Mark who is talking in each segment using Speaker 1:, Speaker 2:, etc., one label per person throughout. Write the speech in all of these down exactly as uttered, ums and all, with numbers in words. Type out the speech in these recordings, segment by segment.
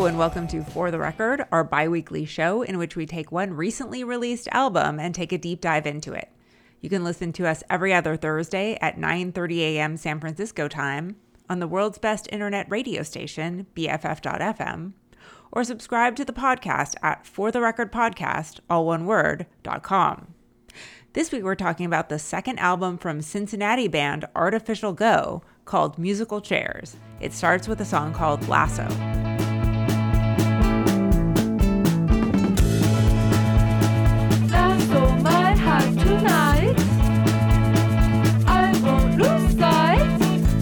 Speaker 1: and welcome to For the Record, our bi-weekly show in which we take one recently released album and take a deep dive into it. You can listen to us every other Thursday at nine thirty a.m. San Francisco time on the world's best internet radio station, B F F dot F M, or subscribe to the podcast at For the Record Podcast, all one word, dot com. This week we're talking about the second album from Cincinnati band Artificial Go called Musical Chairs. It starts with a song called Lasso.
Speaker 2: Lasso my heart tonight. I won't lose sight.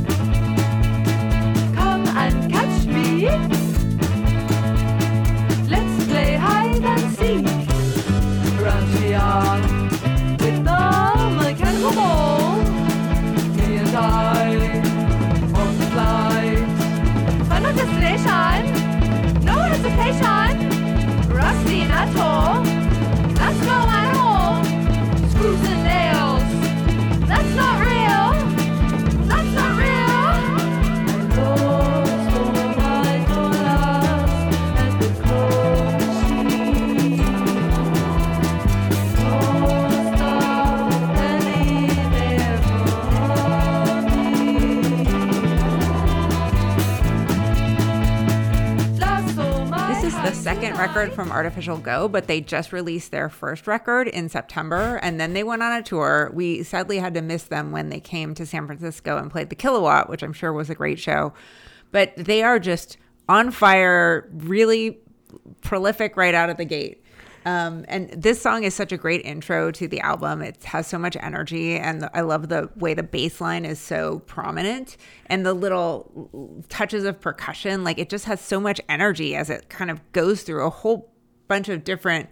Speaker 2: Come and catch me. Let's play hide and seek. Run to the yard with the mechanical ball. Me and I on the flight. Final destination. No hesitation. Rusty at all. That's not my home. Screws and nails. That's not real. That's not real. I lost all my dollars at the close sheet. Lost a penny there for me. Lasso my
Speaker 1: This is the
Speaker 2: heart
Speaker 1: second record
Speaker 2: tonight.
Speaker 1: from Artificial Go, but they just released their first record in September, and then they went on a tour. We sadly had to miss them when they came to San Francisco and played the Kilowatt, which I'm sure was a great show. But they are just on fire, really prolific right out of the gate. Um, and this song is such a great intro to the album. It has so much energy, and the, I love the way the bass line is so prominent and the little touches of percussion. Like, it just has so much energy as it kind of goes through a whole bunch of different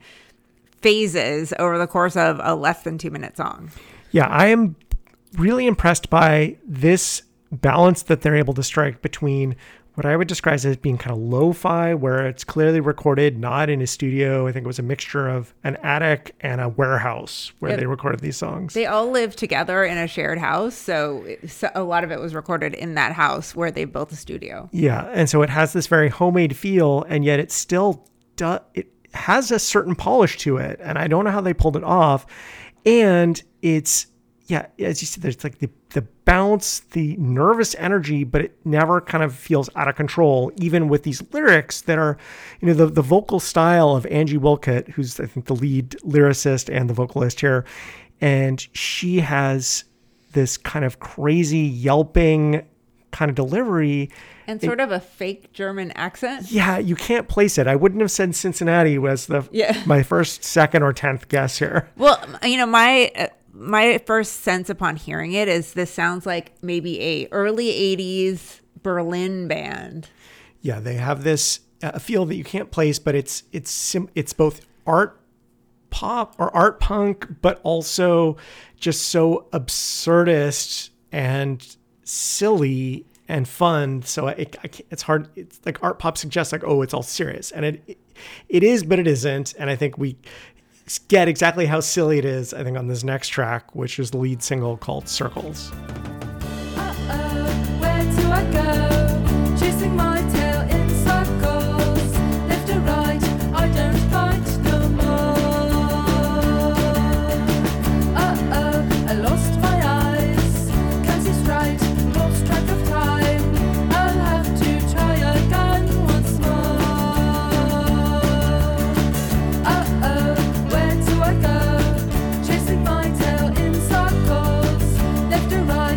Speaker 1: phases over the course of a less than two minute song.
Speaker 3: Yeah, I am really impressed by this balance that they're able to strike between what I would describe as being kind of lo-fi, where it's clearly recorded not in a studio. I think it was a mixture of an attic and a warehouse where
Speaker 1: Yeah.
Speaker 3: they recorded these songs.
Speaker 1: They all live together in a shared house, so, so a lot of it was recorded in that house where they built a studio.
Speaker 3: Yeah, and so it has this very homemade feel, and yet it still does, it has a certain polish to it, and I don't know how they pulled it off. And it's, yeah, as you said, there's like the, the bounce, the nervous energy, but it never kind of feels out of control, even with these lyrics that are, you know, the, the vocal style of Angie Wilcott, who's, I think, the lead lyricist and the vocalist here. And she has this kind of crazy yelping kind of delivery.
Speaker 1: And sort of a fake German accent.
Speaker 3: Yeah, you can't place it. I wouldn't have said Cincinnati was the
Speaker 1: Yeah.
Speaker 3: my first, second, or tenth guess here.
Speaker 1: Well, you know, my uh, my first sense upon hearing it is this sounds like maybe a early eighties Berlin band.
Speaker 3: Yeah, they have this uh, feel that you can't place, but it's it's sim- it's both art pop or art punk, but also just so absurdist and silly and fun. So it, I can't- it's hard. It's like art pop suggests like, oh, it's all serious, and it it, it is, but it isn't. And I think we get exactly how silly it is, I think, on this next track, which is the lead single called Circles.
Speaker 2: Uh-oh, where do I go? Chasing my tail in circles. Left or right, I don't fight no more. Uh-oh, I lost my eyes. Can't see straight, lost track of time. I'll have to try again once more. Uh-oh, where do I go? Chasing my tail in circles. Left or right,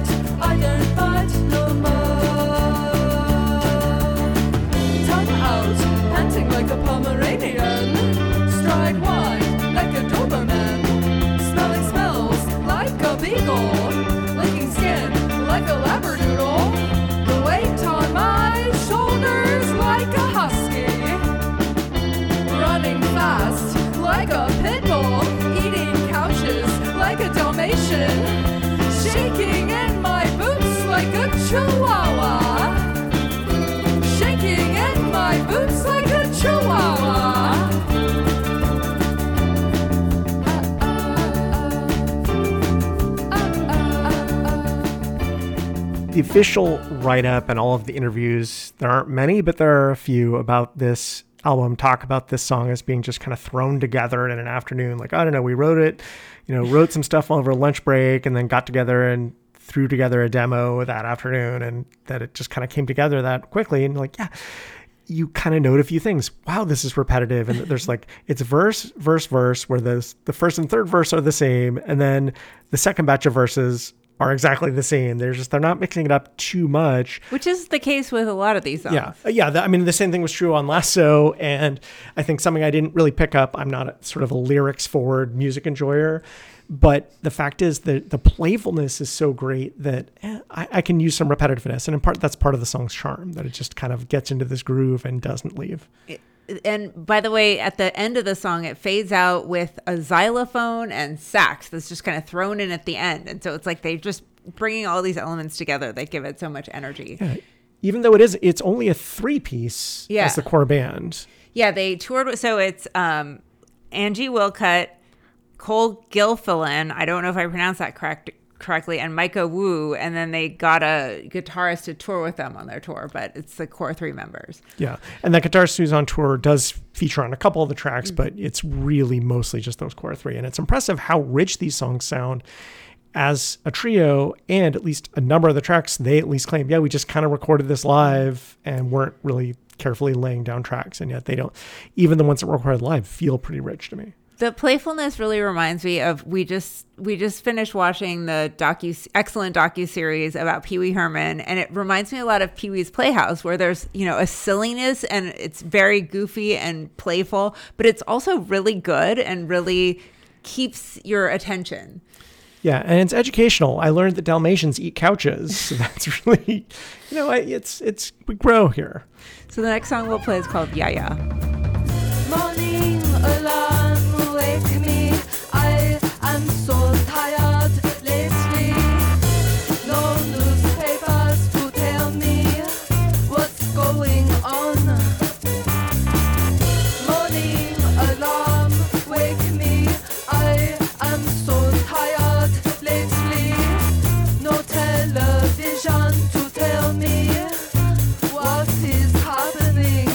Speaker 3: the official write-up and all of the interviews, there aren't many, but there are a few about this album, talk about this song as being just kind of thrown together in an afternoon. Like, I don't know, we wrote it, you know, wrote some stuff over lunch break and then got together and threw together a demo that afternoon, and that it just kind of came together that quickly. And like, yeah, you kind of note a few things. Wow, this is repetitive. And there's like, it's verse, verse, verse, where the, the first and third verse are the same. And then the second batch of verses are exactly the same. They're just, they're not mixing it up too much.
Speaker 1: Which is the case with a lot of these songs.
Speaker 3: Yeah. Yeah. The, I mean, the same thing was true on Lasso. And I think something I didn't really pick up, I'm not a, sort of a lyrics forward music enjoyer, but the fact is that the playfulness is so great that eh, I, I can use some repetitiveness. And in part, that's part of the song's charm, that it just kind of gets into this groove and doesn't leave.
Speaker 1: It, And by the way, at the end of the song, it fades out with a xylophone and sax that's just kind of thrown in at the end. And so it's like they're just bringing all these elements together that give it so much energy.
Speaker 3: Yeah. Even though it is, it's only a three piece
Speaker 1: yeah.
Speaker 3: as the core band.
Speaker 1: Yeah, they toured with, so it's um, Angie Wilcutt, Cole Gilfillan, I don't know if I pronounced that correct. correctly, and Micah Wu, and then they got a guitarist to tour with them on their tour, but it's the core three members.
Speaker 3: Yeah, and that guitarist who's on tour does feature on a couple of the tracks, mm-hmm. but it's really mostly just those core three, and it's impressive how rich these songs sound as a trio, and at least a number of the tracks, they at least claim, yeah, we just kind of recorded this live and weren't really carefully laying down tracks, and yet they don't, even the ones that were recorded live feel pretty rich to me.
Speaker 1: The playfulness really reminds me of we just we just finished watching the docu excellent docu series about Pee Wee Herman, and it reminds me a lot of Pee Wee's Playhouse, where there's, you know, a silliness and it's very goofy and playful, but it's also really good and really keeps your attention.
Speaker 3: Yeah, and it's educational. I learned that Dalmatians eat couches, so that's really, you know, it's it's we grow here.
Speaker 1: So the next song we'll play is called Yeah Yeah.
Speaker 2: Morning alarm, wake me. I am so tired lately. No newspapers to tell me what's going on. Morning alarm, wake me. I am so tired lately. No television to tell me what is happening.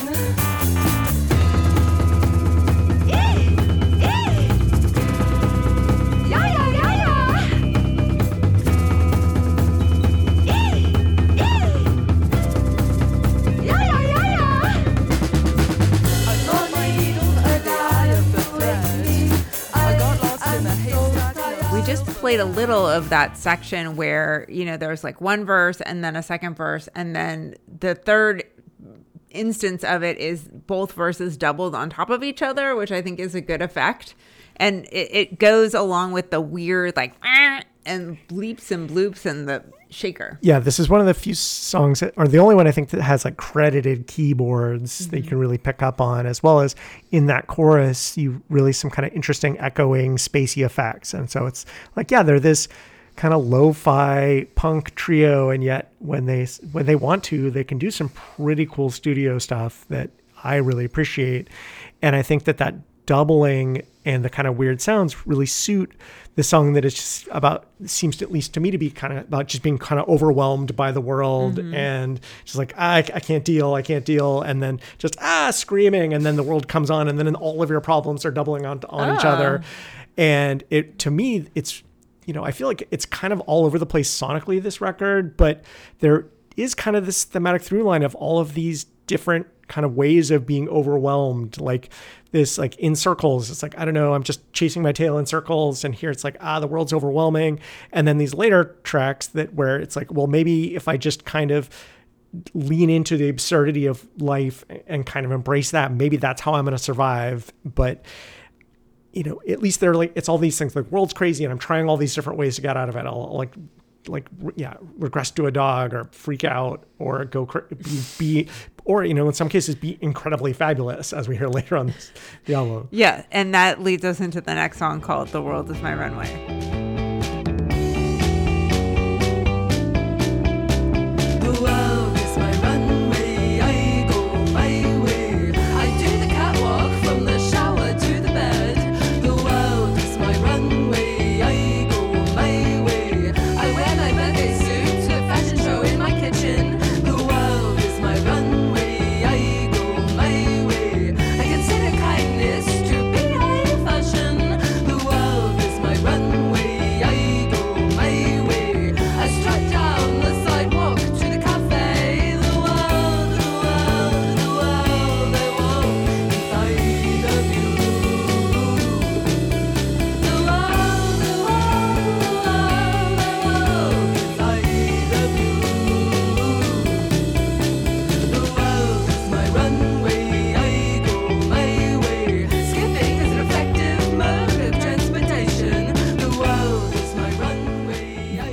Speaker 1: Played a little of that section where, you know, there's like one verse and then a second verse, and then the third instance of it is both verses doubled on top of each other, which I think is a good effect. And it, it goes along with the weird like and bleeps and bloops and the shaker.
Speaker 3: Yeah, this is one of the few songs that, or the only one I think that has like credited keyboards mm-hmm. that you can really pick up on, as well as in that chorus, you really some kind of interesting echoing spacey effects. And so it's like, yeah, they're this kind of lo-fi punk trio, and yet when they when they want to, they can do some pretty cool studio stuff that I really appreciate. And I think that that doubling and the kind of weird sounds really suit the song that is just about, seems to, at least to me, to be kind of about just being kind of overwhelmed by the world mm-hmm. and just like, ah, I, I can't deal, I can't deal. And then just, ah, screaming. And then the world comes on, and then all of your problems are doubling on, on oh. each other. And it, to me, it's, you know, I feel like it's kind of all over the place sonically, this record, but there is kind of this thematic through line of all of these different kind of ways of being overwhelmed, like this, like in circles. It's like, I don't know, I'm just chasing my tail in circles. And here it's like, ah, the world's overwhelming. And then these later tracks that where it's like, well, maybe if I just kind of lean into the absurdity of life and kind of embrace that, maybe that's how I'm going to survive. But, you know, at least they're like, it's all these things like world's crazy and I'm trying all these different ways to get out of it. I'll like, like, yeah, regress to a dog or freak out or go be, be, or, you know, in some cases be incredibly fabulous, as we hear later on this, the album.
Speaker 1: Yeah. And that leads us into the next song called The World Is My Runway.
Speaker 2: Showing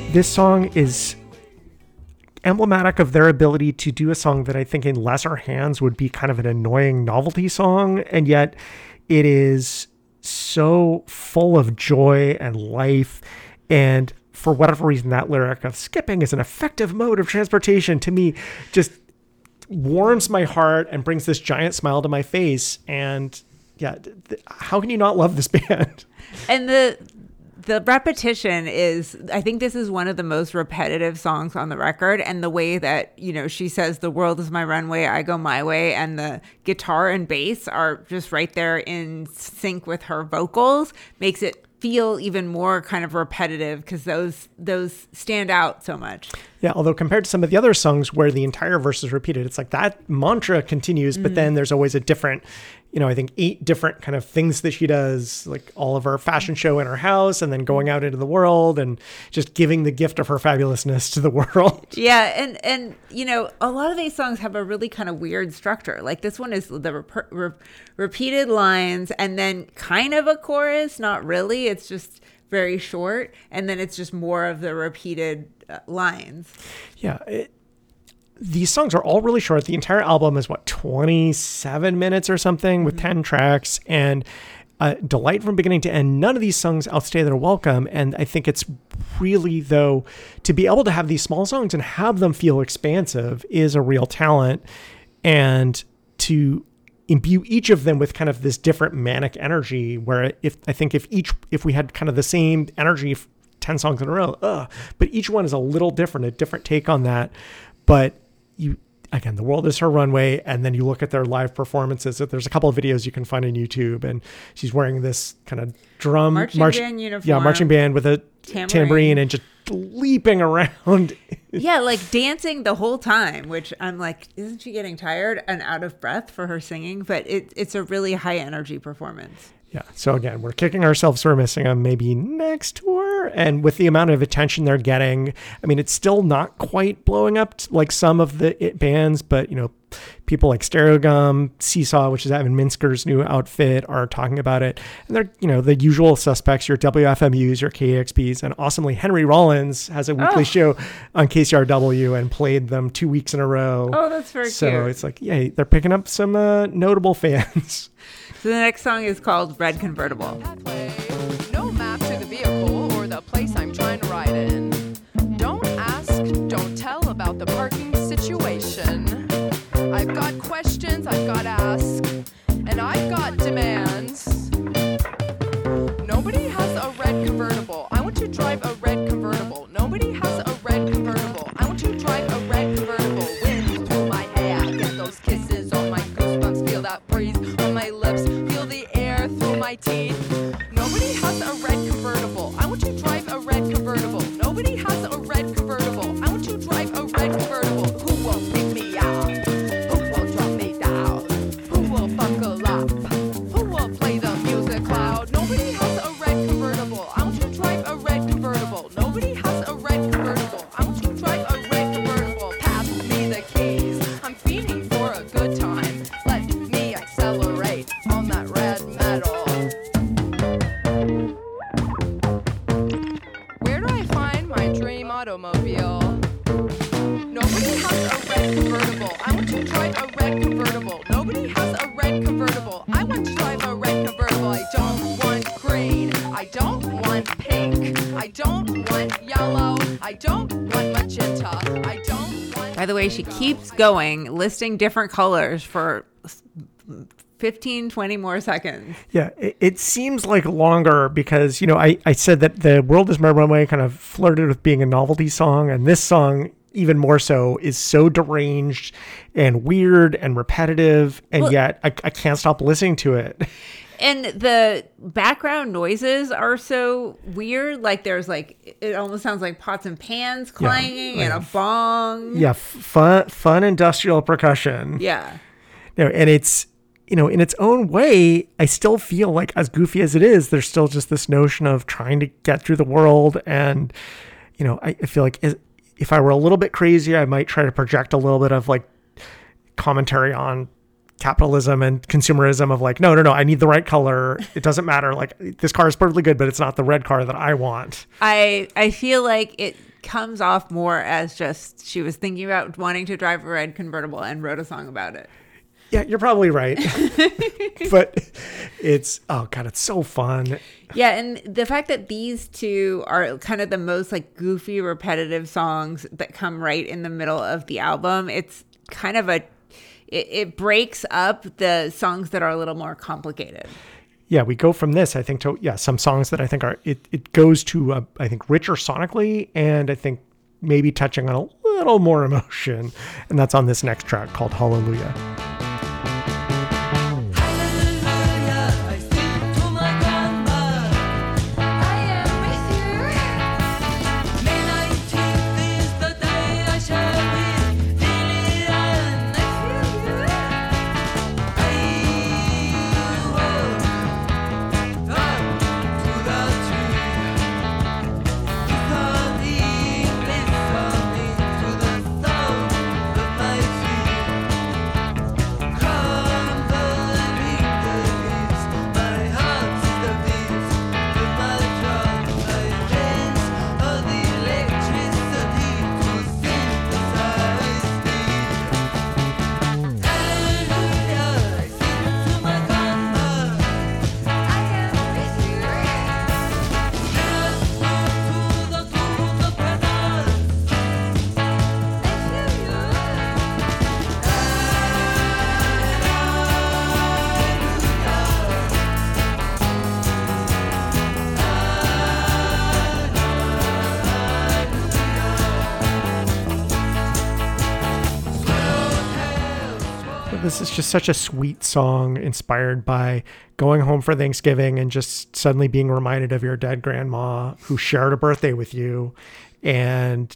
Speaker 3: this song is emblematic of their ability to do a song that I think in lesser hands would be kind of an annoying novelty song, and yet it is so full of joy and life. And for whatever reason, that lyric of skipping is an effective mode of transportation to me just warms my heart and brings this giant smile to my face. And yeah, th- how can you not love this band?
Speaker 1: And the the repetition is, I think this is one of the most repetitive songs on the record. And the way that, you know, she says, the world is my runway, I go my way. And the guitar and bass are just right there in sync with her vocals, makes it feel even more kind of repetitive because those those stand out so much.
Speaker 3: Yeah, although compared to some of the other songs where the entire verse is repeated, it's like that mantra continues, mm-hmm. but then there's always a different, you know, I think eight different kind of things that she does, like all of her fashion show in her house and then going out into the world and just giving the gift of her fabulousness to the world.
Speaker 1: Yeah, and, and you know, a lot of these songs have a really kind of weird structure. Like this one is the rep- re- repeated lines and then kind of a chorus, not really. It's just very short. And then it's just more of the repeated uh, lines.
Speaker 3: Yeah, it, these songs are all really short. The entire album is what, twenty-seven minutes or something, with mm-hmm. ten tracks, and uh, delight from beginning to end. None of these songs outstay their welcome. And I think it's really, though, to be able to have these small songs and have them feel expansive is a real talent. And to imbue each of them with kind of this different manic energy, where if I think if each, if we had kind of the same energy, ten songs in a row, ugh, but each one is a little different, a different take on that. But you, again, the world is her runway. And then you look at their live performances. There's a couple of videos you can find on YouTube, and she's wearing this kind of drum
Speaker 1: marching
Speaker 3: march,
Speaker 1: band uniform.
Speaker 3: Yeah, marching band with a tambourine, tambourine and just leaping around.
Speaker 1: Yeah, like dancing the whole time, which I'm like, isn't she getting tired and out of breath for her singing? But it, it's a really high energy performance.
Speaker 3: Yeah. So again, we're kicking ourselves for missing them maybe next tour. And with the amount of attention they're getting, I mean, it's still not quite blowing up like some of the it bands, but, you know, people like Stereogum, Seesaw, which is Evan Minsker's new outfit, are talking about it. And they're, you know, the usual suspects, your W F M Us, your K X Ps, and awesomely, Henry Rollins has a weekly oh. show on K C R W and played them two weeks in a row.
Speaker 1: Oh, that's very
Speaker 3: so
Speaker 1: cute.
Speaker 3: So it's like, yeah, they're picking up some uh, notable fans.
Speaker 1: So the next song is called Red Convertible.
Speaker 2: No map to the vehicle or the place I'm trying to ride in. Don't ask, don't tell about the parking situation. I've got questions I've got to ask, and I've got demands. Nobody has a red convertible. I want to drive a red convertible. Nobody has a red convertible. I want to drive a red convertible. Wind through my hair, get those kisses on my goosebumps, feel that breeze on my lips, feel the air through my teeth. Nobody has a red convertible. I want to drive a red convertible. Nobody has a red convertible. I want to drive a red convertible. Who will pick me up? Who will drop me down? Who will buckle up? Who will play the music loud? Nobody has a red convertible. I want to drive a red convertible. Nobody has a red convertible. I want to drive a red convertible. Pass me the keys. I'm feeding for a good time. Let me accelerate on that red metal. Where do I find my dream automobile? Nobody has a red convertible. I want to drive a red convertible. Nobody has a red convertible. I want to drive a red convertible. I don't want green. I don't want pink. I don't want yellow. I don't want magenta. I don't want...
Speaker 1: By the way, she keeps going, listing different colors for fifteen, twenty more seconds.
Speaker 3: Yeah, it, it seems like longer because, you know, I, I said that The World is My Runway kind of flirted with being a novelty song, and this song, even more so, is so deranged and weird and repetitive, and well, yet I, I can't stop listening to it.
Speaker 1: And the background noises are so weird. Like there's like, it almost sounds like pots and pans clanging, yeah, and a bong.
Speaker 3: Yeah, fun, fun industrial percussion.
Speaker 1: Yeah.
Speaker 3: You know, and it's, you know, in its own way, I still feel like, as goofy as it is, there's still just this notion of trying to get through the world. And, you know, I, I feel like if I were a little bit crazy, I might try to project a little bit of like commentary on capitalism and consumerism of like, no, no, no, I need the right color. It doesn't matter. Like, this car is perfectly good, but it's not the red car that I want.
Speaker 1: I I feel like it comes off more as just she was thinking about wanting to drive a red convertible and wrote a song about it.
Speaker 3: Yeah, you're probably right. But it's, oh God, it's so fun.
Speaker 1: Yeah, and the fact that these two are kind of the most like goofy, repetitive songs that come right in the middle of the album, it's kind of a, it, it breaks up the songs that are a little more complicated.
Speaker 3: Yeah, we go from this, I think, to, yeah, some songs that I think are, it, it goes to, uh, I think, richer sonically, and I think maybe touching on a little more emotion. And that's on this next track called Hallelujah. This is just such a sweet song inspired by going home for Thanksgiving and just suddenly being reminded of your dead grandma who shared a birthday with you, and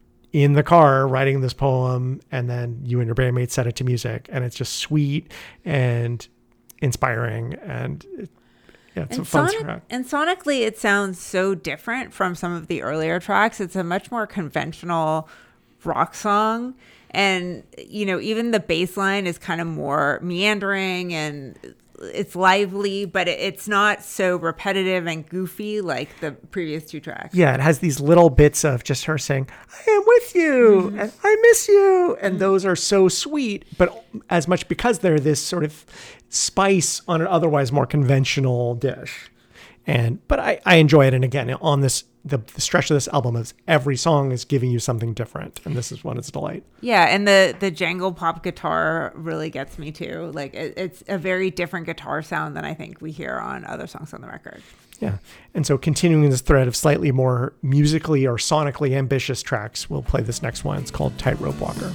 Speaker 3: in the car writing this poem, and then you and your bandmates set it to music, and it's just sweet and inspiring, and it, yeah, it's
Speaker 1: and
Speaker 3: a fun
Speaker 1: sonic,
Speaker 3: track.
Speaker 1: And sonically, it sounds so different from some of the earlier tracks. It's a much more conventional rock song. And, you know, even the bass line is kind of more meandering and it's lively, but it's not so repetitive and goofy like the previous two tracks.
Speaker 3: Yeah, it has these little bits of just her saying, I am with you, mm-hmm. and I miss you. And mm-hmm. those are so sweet, but as much because they're this sort of spice on an otherwise more conventional dish. And but I, I enjoy it. And again, on this, the, the stretch of this album is every song is giving you something different. And this is one its delight.
Speaker 1: Yeah. And the, the jangle pop guitar really gets me too. Like it, it's a very different guitar sound than I think we hear on other songs on the record.
Speaker 3: Yeah. And so continuing this thread of slightly more musically or sonically ambitious tracks, we'll play this next one. It's called Tightrope Walker.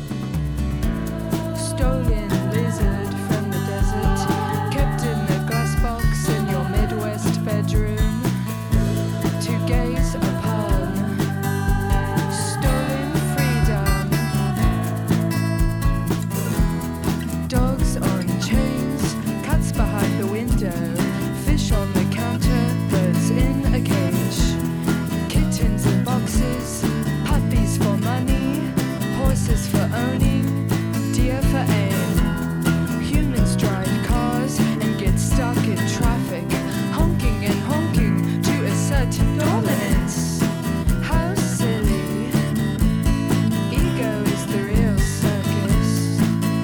Speaker 2: Stolen lizard from the desert, kept in a glass box in your Midwest bedroom to gaze upon. Stolen freedom. Dogs on chains, cats behind the window, fish on the counter, birds in a cage, kittens in boxes, puppies for money, horses for owning, deer for aim. Humans drive cars and get stuck in traffic, honking and honking to assert dominance. How silly. Ego is the real circus.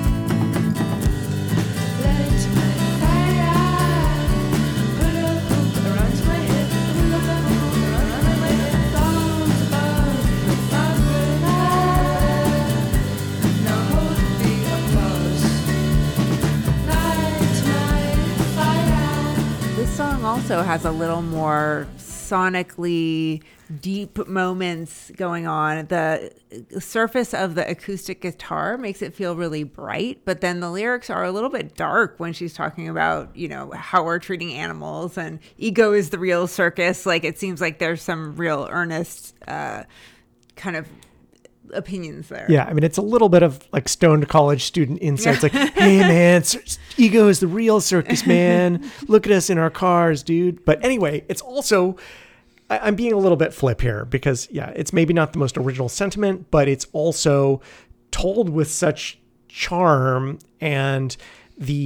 Speaker 2: Let my fire put a hoop around my hip, pull up a hoop around my hip, bones above my grenade. Now hold the applause. Light my fire.
Speaker 1: This song also has a little more sonically deep moments going on. The surface of the acoustic guitar makes it feel really bright, but then the lyrics are a little bit dark when she's talking about, you know, how we're treating animals and ego is the real circus. Like it seems like there's some real earnest uh, kind of opinions there.
Speaker 3: Yeah, I mean, it's a little bit of like stoned college student insights. Like, hey, man, cir- ego is the real circus, man. Look at us in our cars, dude. But anyway, it's also, I- I'm being a little bit flip here because, yeah, it's maybe not the most original sentiment, but it's also told with such charm, and the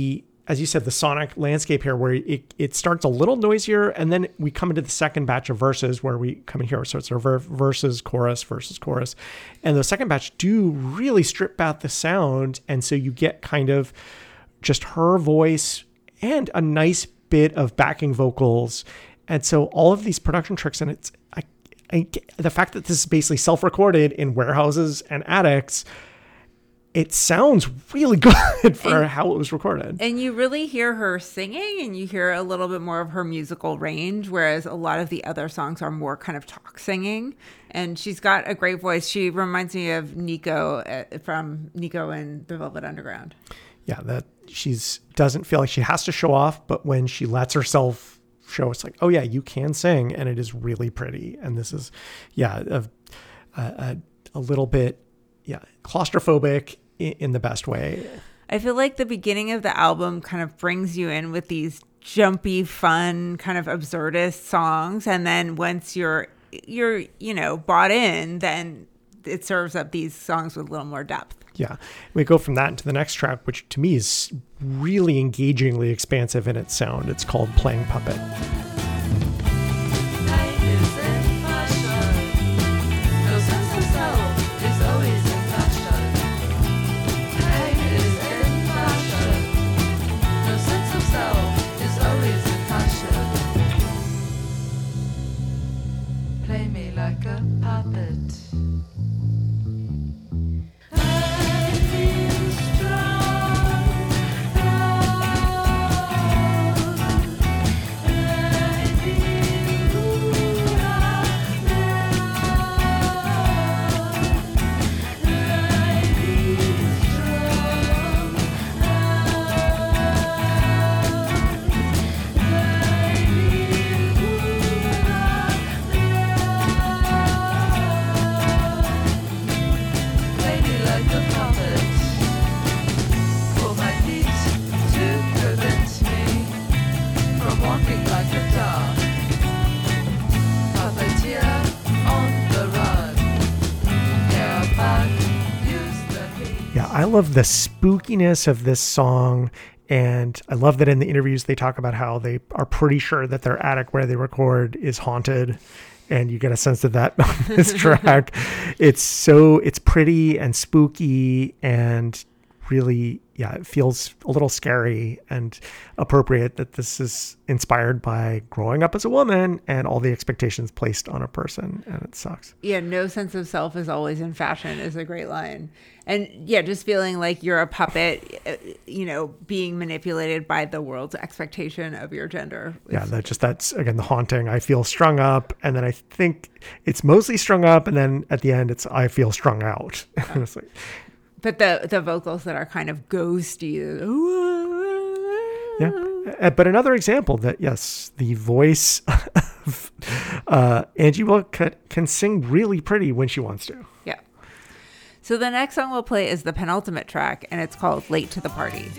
Speaker 3: as you said, the sonic landscape here where it, it starts a little noisier, and then we come into the second batch of verses where we come in here. So it's a ver- verses, chorus, verses, chorus. And the second batch do really strip out the sound. And so you get kind of just her voice and a nice bit of backing vocals. And so all of these production tricks, and it's I, I, the fact that this is basically self-recorded in warehouses and attics, it sounds really good for and, how it was recorded.
Speaker 1: And you really hear her singing, and you hear a little bit more of her musical range, whereas a lot of the other songs are more kind of talk singing. And she's got a great voice. She reminds me of Nico uh, from Nico and the Velvet Underground.
Speaker 3: Yeah, that she's doesn't feel like she has to show off, but when she lets herself show, it's like, oh yeah, you can sing, and it is really pretty. And this is, yeah, a a, a little bit, yeah, claustrophobic in, in the best way.
Speaker 1: I feel like the beginning of the album kind of brings you in with these jumpy, fun, kind of absurdist songs, and then once you're you're you know bought in, then it serves up these songs with a little more depth.
Speaker 3: Yeah, we go from that into the next track, which to me is really engagingly expansive in its sound. It's called Playing Puppet.
Speaker 2: Play me like a puppet.
Speaker 3: I love the spookiness of this song, and I love that in the interviews they talk about how they are pretty sure that their attic where they record is haunted, and you get a sense of that on this track. It's so it's pretty and spooky and really, yeah, it feels a little scary and appropriate that this is inspired by growing up as a woman and all the expectations placed on a person, and it sucks.
Speaker 1: Yeah, no sense of self is always in fashion is a great line. And yeah, just feeling like you're a puppet, you know, being manipulated by the world's expectation of your gender.
Speaker 3: Yeah, that just that's again the haunting. I feel strung up, and then I think it's mostly strung up, and then at the end it's I feel strung out. It's like,
Speaker 1: but the the vocals that are kind of ghosty.
Speaker 3: Yeah. But another example that, yes, the voice of uh, Angie Wilk can, can sing really pretty when she wants to.
Speaker 1: Yeah. So the next song we'll play is the penultimate track, and it's called Late to the Party.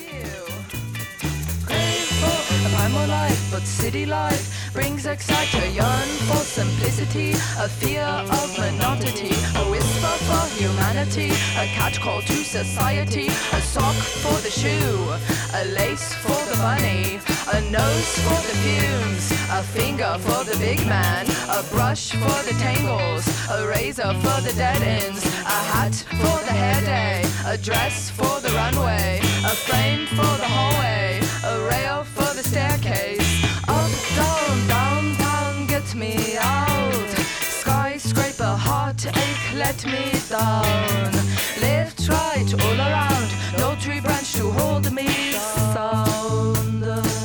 Speaker 2: Primal life, but city life brings exciter, yearn for simplicity, a fear of monotony, a whisper for humanity, a catch call to society, a sock for the shoe, a lace for the money, a nose for the fumes, a finger for the big man, a brush for the tangles, a razor for the dead ends, a hat for the hair day, a dress for the runway, a frame for the hallway, a rail for the staircase. Up, down, down, down, get me out. Skyscraper, heartache, let me down. Left, right, all around. No tree branch to hold me sound.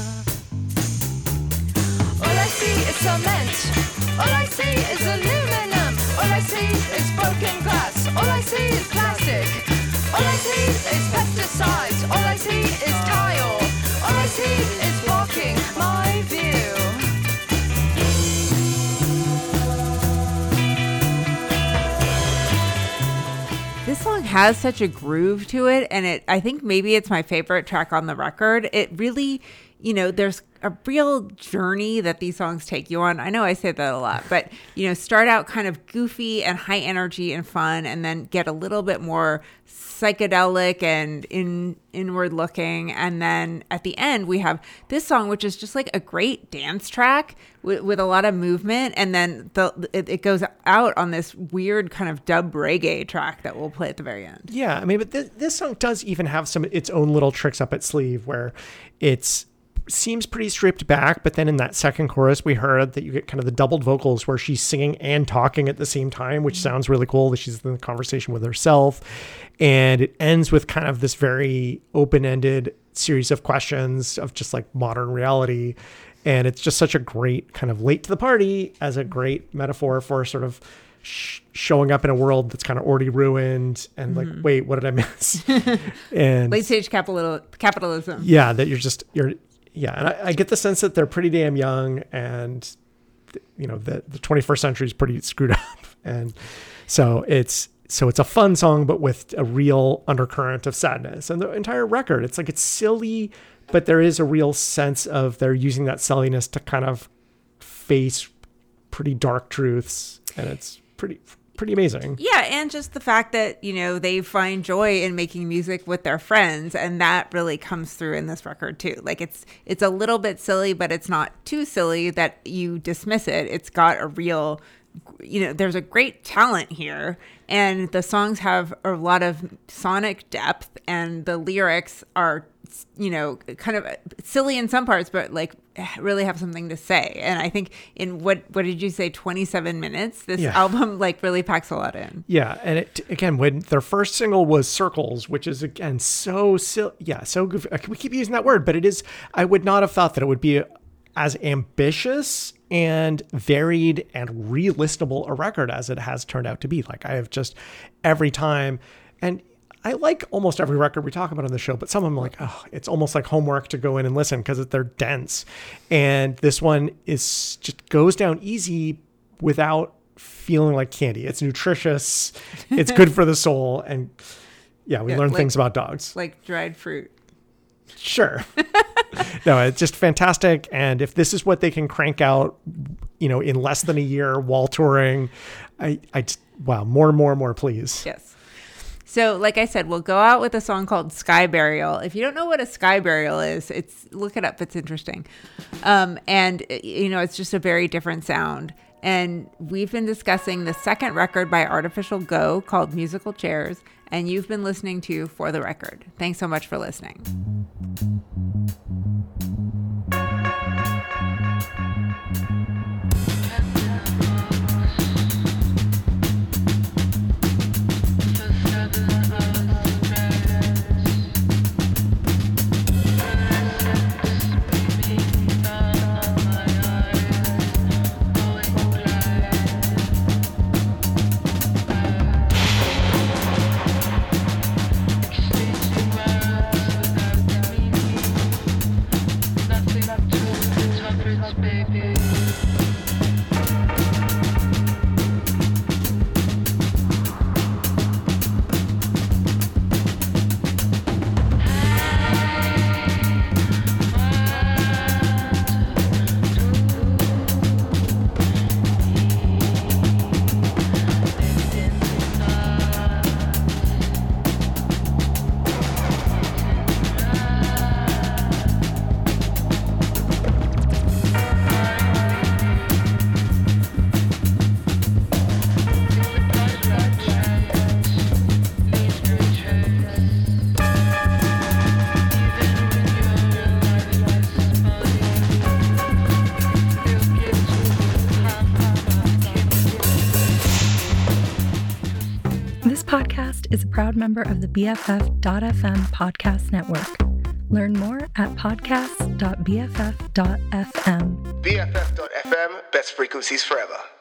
Speaker 2: All I see is cement. All I see is aluminum. All I see is broken glass. All I see is plastic. All I see is pesticides. All I see is tile. All I see is blocking my view.
Speaker 1: This song has such a groove to it, and it I think maybe it's my favorite track on the record. It really you know, there's a real journey that these songs take you on. I know I say that a lot, but, you know, start out kind of goofy and high energy and fun, and then get a little bit more psychedelic and in inward looking. And then at the end, we have this song, which is just like a great dance track with, with a lot of movement. And then the it, it goes out on this weird kind of dub reggae track that we'll play at the very end.
Speaker 3: Yeah, I mean, but this, this song does even have some its own little tricks up its sleeve where it's seems pretty stripped back, but then in that second chorus we heard that you get kind of the doubled vocals where she's singing and talking at the same time, which sounds really cool, that she's in the conversation with herself. And it ends with kind of this very open-ended series of questions of just like modern reality. And it's just such a great kind of late to the party as a great metaphor for sort of sh- showing up in a world that's kind of already ruined and like, mm-hmm. wait, what did I miss? And
Speaker 1: late stage capital capitalism.
Speaker 3: Yeah, that you're just, you're, Yeah, and I, I get the sense that they're pretty damn young, and th- you know the the twenty-first century is pretty screwed up, and so it's so it's a fun song, but with a real undercurrent of sadness. And the entire record, it's like it's silly, but there is a real sense of they're using that silliness to kind of face pretty dark truths, and it's pretty. pretty amazing.
Speaker 1: Yeah, and just the fact that, you know, they find joy in making music with their friends, and that really comes through in this record too. Like it's it's a little bit silly, but it's not too silly that you dismiss it. It's got a real, you know, there's a great talent here, and the songs have a lot of sonic depth, and the lyrics are, you know, kind of silly in some parts, but like really have something to say. And I think in what what did you say, twenty-seven minutes, this
Speaker 3: yeah.
Speaker 1: album like really packs a lot in.
Speaker 3: Yeah, and it, again, when their first single was Circles, which is again so silly, yeah, so goofy. We keep using that word, but it is. I would not have thought that it would be as ambitious and varied and re-listenable a record as it has turned out to be. Like I have just every time, and I like almost every record we talk about on the show, but some of them are like, oh, it's almost like homework to go in and listen because they're dense. And this one is just goes down easy without feeling like candy. It's nutritious. It's good for the soul. And yeah, we yeah, learn like, things about dogs.
Speaker 1: Like dried fruit.
Speaker 3: Sure. No, it's just fantastic. And if this is what they can crank out, you know, in less than a year while touring, I, I, wow, more and more and more, please.
Speaker 1: Yes. So, like I said, we'll go out with a song called Sky Burial. If you don't know what a sky burial is, it's look it up. It's interesting. Um, and, you know, it's just a very different sound. And we've been discussing the second record by Artificial Go called Musical Chairs. And you've been listening to For the Record. Thanks so much for listening.
Speaker 4: Is a proud member of the B F F dot F M podcast network. Learn more at podcasts dot B F F dot F M.
Speaker 5: B F F dot F M, best frequencies forever.